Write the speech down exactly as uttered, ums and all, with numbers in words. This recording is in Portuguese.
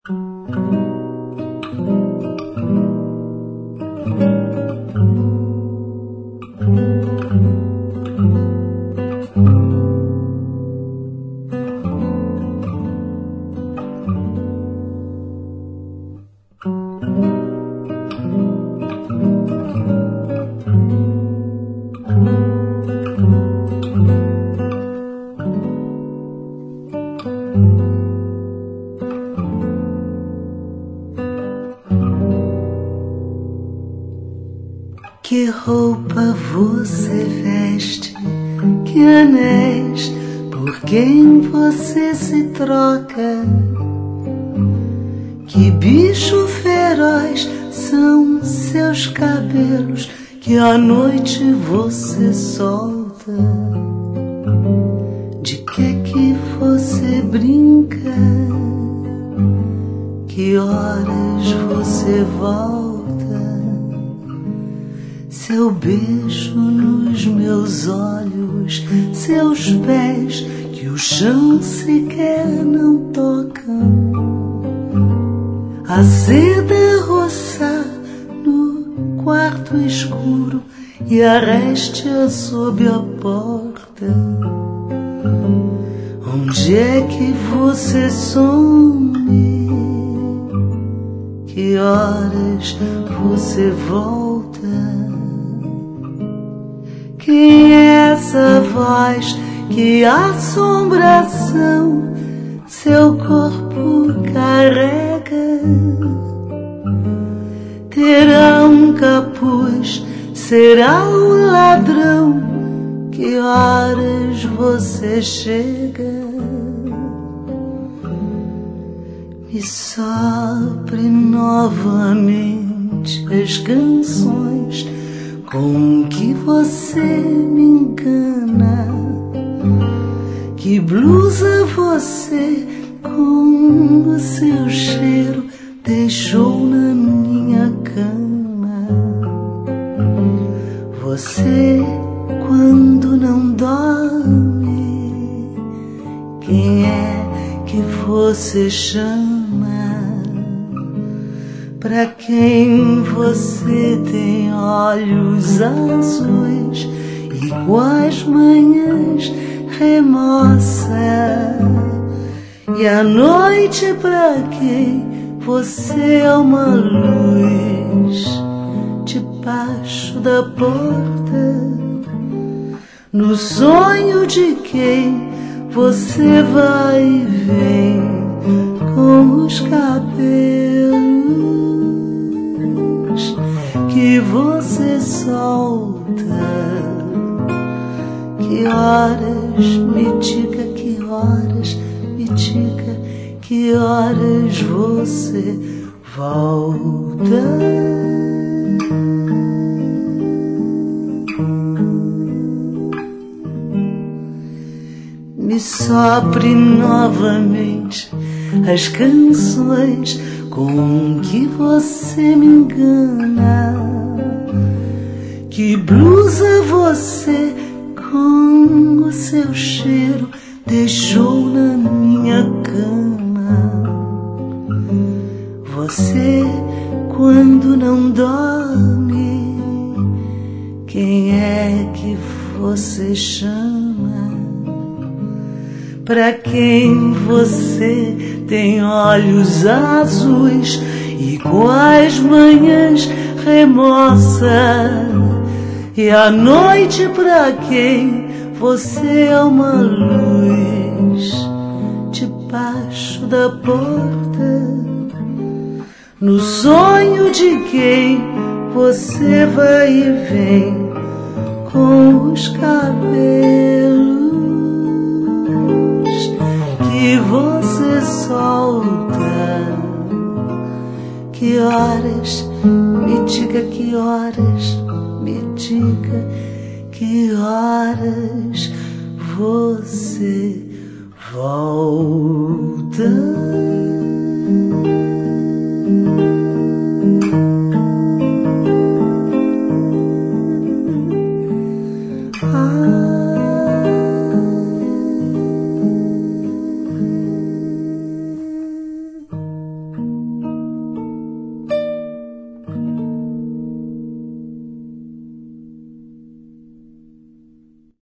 Que roupa você veste, que anéis, por quem você se troca? Que bicho feroz são seus cabelos que à noite você solta? De que que você brinca? Que horas você volta? Seu beijo nos meus olhos, seus pés que o chão sequer não tocam, a seda roçar no quarto escuro e a réstia sob a porta. Onde é que você some? Que horas você volta? Quem é essa voz? Que assombração seu corpo carrega? Terá um capuz? Será um ladrão? Que horas você chega? Me sopre novamente as canções com que você me engana. Que blusa você com o seu cheiro deixou na minha cama? Você quando não dorme, quem é que você chama? Pra quem você tem olhos azuis, iguais manhãs remoça? E à noite pra quem você é uma luz debaixo da porta? No sonho de quem você vai e vem com os cabelos que você solta? Que horas, me diga que horas, me diga que horas você volta? Me sopre novamente as canções com que você me engana. Que blusa você com o seu cheiro deixou na minha cama? Você quando não dorme, quem é que você chama? Pra quem você tem olhos azuis, iguais manhãs remoça? E à noite pra quem você é uma luz debaixo da porta? No sonho de quem você vai e vem com os cabelos que você solta? Que horas, me diga que horas, me diga que horas você volta?